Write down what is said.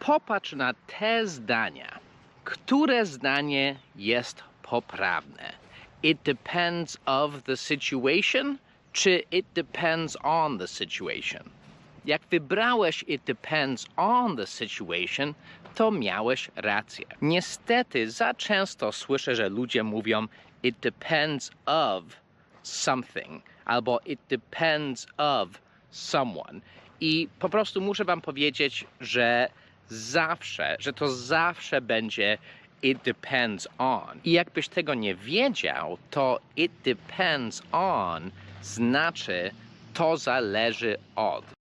Popatrz na te zdania. Które zdanie jest poprawne? It depends of the situation, czy it depends on the situation? Jak wybrałeś it depends on the situation, to miałeś rację. Niestety za często słyszę, że ludzie mówią it depends of something albo it depends of someone. I po prostu muszę wam powiedzieć, że to zawsze będzie it depends on. I jakbyś tego nie wiedział, to it depends on znaczy to zależy od.